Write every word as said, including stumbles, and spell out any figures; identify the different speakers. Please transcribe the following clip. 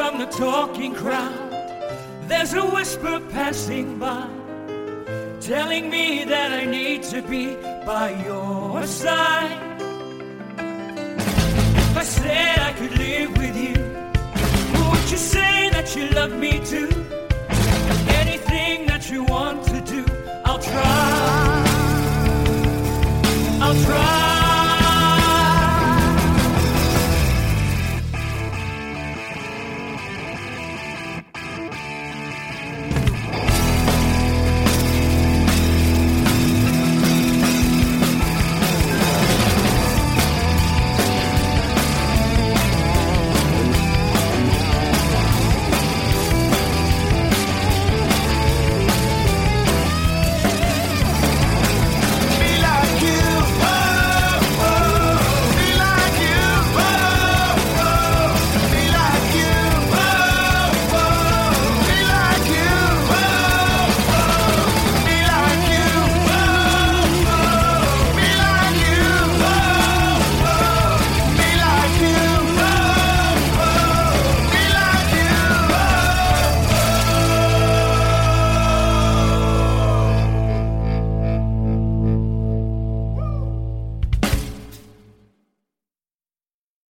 Speaker 1: from the talking crowd, there's a whisper passing by, telling me that I need to be by your side. If I said I could live with you, would you say that you love me too?